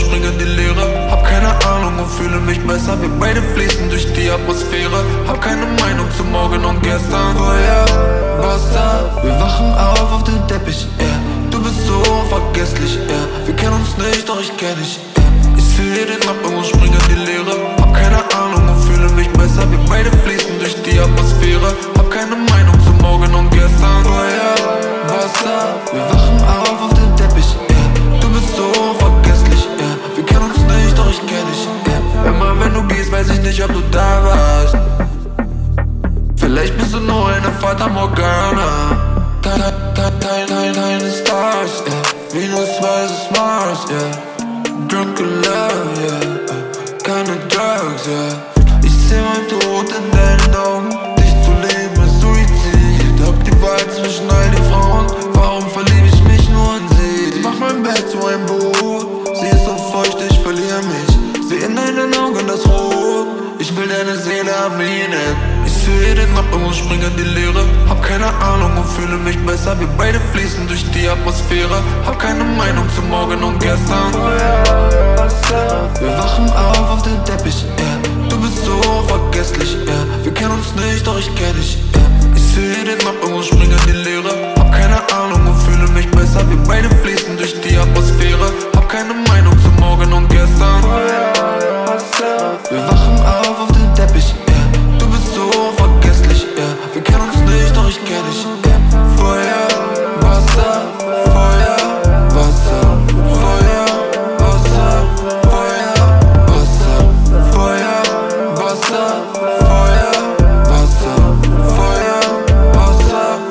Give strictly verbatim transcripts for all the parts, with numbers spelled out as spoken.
spring in die Leere. Hab keine Ahnung und fühle mich besser. Wir beide fließen durch die Atmosphäre. Hab keine Meinung zu morgen und gestern. Feuer, Wasser, wir wachen auf auf dem Teppich, yeah. Du bist so unvergesslich, yeah. Wir kennen uns nicht, doch ich kenn dich, yeah. Ich sehe den Rappen und spring in die Leere. Hab keine Ahnung und fühle mich besser. Wir beide fließen durch die Atmosphäre. Hab keine Meinung zu morgen und gestern. Feuer, Wasser, wir wachen auf auf dem Teppich, yeah. Du bist so unvergesslich, yeah. Wir kennen uns nicht, doch ich kenn dich, yeah. Immer wenn du gehst, weiß ich nicht, ob du da warst. Vielleicht bist du nur eine Fata Morgana. Teil, teil, teil, teil deines Stars, yeah. Venus versus Mars, yeah. Drunk in love, yeah. Keine Drugs, yeah. Ich seh mein Tod in deinen Augen. Dich zu leben ist Suizid. Hab die Wahl zwischen all den Frauen. Warum verlieb ich mich nur in sie? Ich mach mein Bett zu einem Boot. Sie ist so feucht, ich verliere mich. Seh in deinen Augen das Rot. Ich will deine Seele erwähnen. Ich sehe den Rappen und spring in die Leere. Hab keine Ahnung und fühle mich besser. Wir beide fließen durch die Atmosphäre. Hab keine Meinung zu morgen und gestern. Wir wachen auf auf dem Teppich, yeah. Du bist so unvergesslich, yeah. Wir kennen uns nicht, doch ich kenn dich, yeah. Ich sehe den Rappen und spring in die Leere. Hab keine Ahnung und fühle mich besser. Wir beide fließen durch die Atmosphäre. Hab keine Meinung zu morgen und gestern. Wir wachen auf auf dem Teppich, yeah. Du bist so unvergesslich, yeah. Wir kennen uns nicht, doch ich kenn dich, yeah. Feuer, Wasser, Feuer, Wasser, Feuer, Wasser, Feuer, Wasser, Feuer, Wasser, Feuer, Wasser, Feuer, Wasser.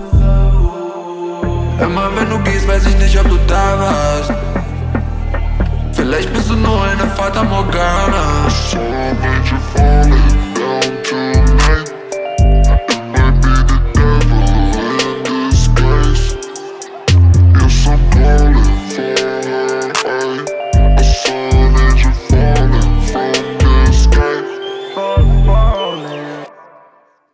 Immer wenn du gehst, weiß ich nicht, ob du da warst. Vielleicht bist du nur eine Fata Morgana. So made you fall down to